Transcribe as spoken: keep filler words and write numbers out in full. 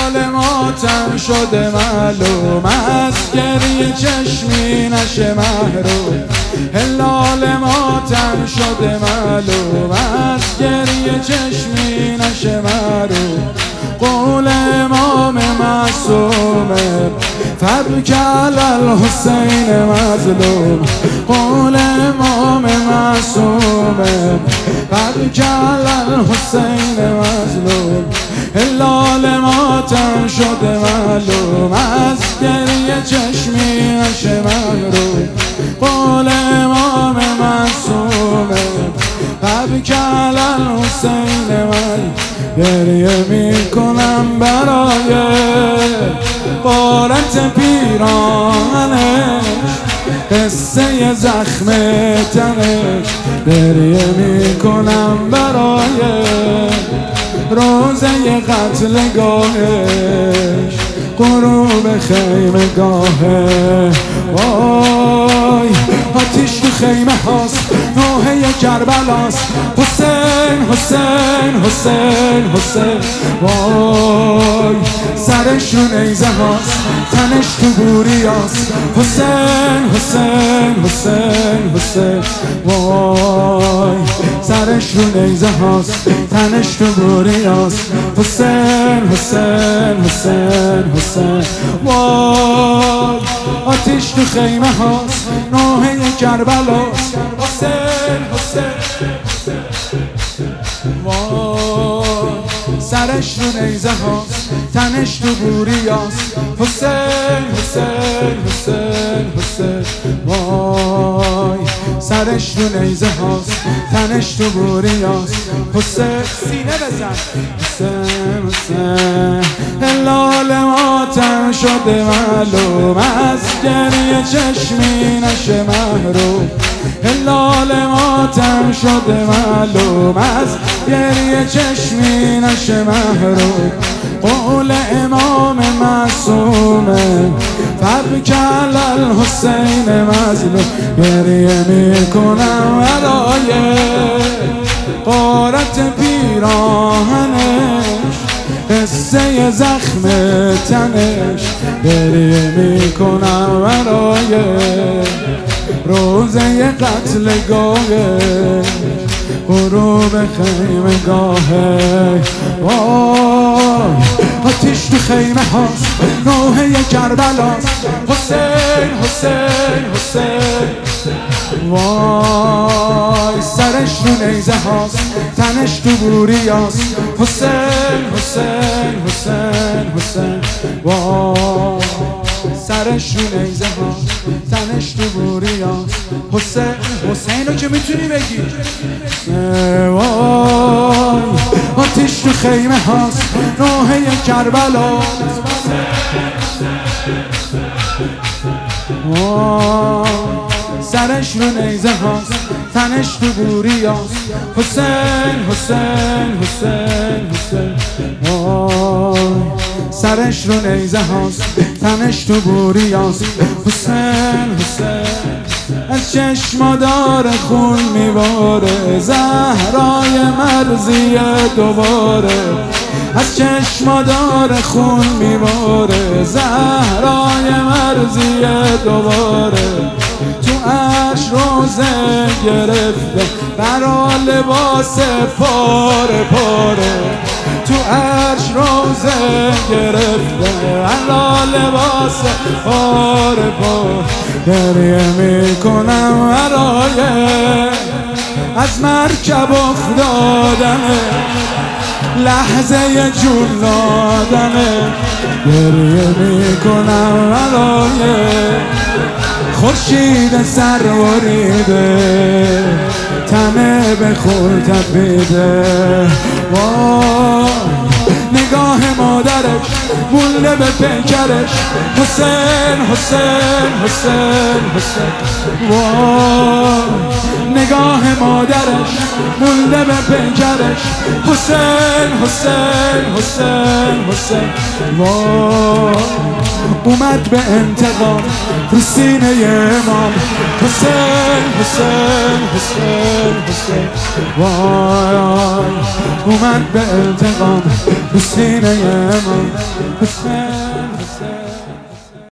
هلال ماتم شده معلوم، از گریه چشمی نشه محروم. هلال ماتم شده معلوم، از گریه چشمی نشه محروم. قول امام معصومه فبک علی الحسین مظلوم. قول امام معصومه فبک علی الحسین مظلوم. هلال ماتم شده معلوم، از گریه چشمی نشه محروم. قول امام معصومه فبک علی الحسین مظلوم. گریه میکنم برای غارت پیراهنش، قصه زخم تنش. گریه میکنم برای روزه قتلگاهش، غروب خیمه گاهه. وای آتیش تو خیمه هاست، نوحه کربلاست. حسین حسین حسین حسین. وای سرش رو نیزه هاست، تنش تو بوری هاست. حسین حسین حسین حسین. وای سرش رو نیزه هاست، تنش تو بوری هاست. حسین حسین حسین حسین. وای آتیش تو خیمه هاست، نوحه کربلاست. حسین حسین. وای سرش رو نیزه هاست، تنش تو بوری هاست. حسین حسین حسین حسین. وای سرش رو نیزه هاست، تنش تو بوری هاست. حسین سینه بزن. حسین حسین. هلال ماتم شده معلوم، از گریه چشمی نشه محروم. هلال ماتم شده معلوم، از گریه چشمی نشه محروم. قول امام معصومه فبک علی الحسین مظلوم. گریه میکنم برای غارت پیراهنش، قصه زخم تنش. گریه میکنم برای روزه قتلگاهش، غروب خیمه گاهه. وای آتیش تو خیمه هاست، نوحه کربلاست. حسین حسین حسین. وای سرش رو نیزه هاست، تنش تو بوری هاست. حسین حسین حسین حسین. وای سرش رو نیزه هاست، تنش تو بوری هاست. حسین حسین رو که میتونی بگی. وای آتیش تو خیمه هاست، نوحه کربلاست. وای سرش رو نیزه هاست، تنش تو بوری هاست. حسین حسین حسین حسین. وای سرش رو نیزه هاست، تنش تو بوری هاست. حسین حسین. از چشمادار خون میباره، زهرای مرزی دوباره. از چشمادار خون میباره، زهرای مرزی دوباره. تو عرش روزه گرفته، برا لباس پاره پاره. تو عرش روزه گرفته، برا لباس پاره پاره. گریه میکنم برای از مرکب افتادنه، لحظه جون دادنه. گریه میکنم برای خورشید سر بریده، تنه به خور تپیده. وای نگاه مادرش مونده به پیکرش. حسین حسین حسین حسین. وای نگاه مادرش مونده به پیکرش. حسین حسین حسین حسین. وای اومد به انتقام رو سینه امام. حسین حسین حسین حسین. وای اومد به انتقام رو سینه امام. حسین حسین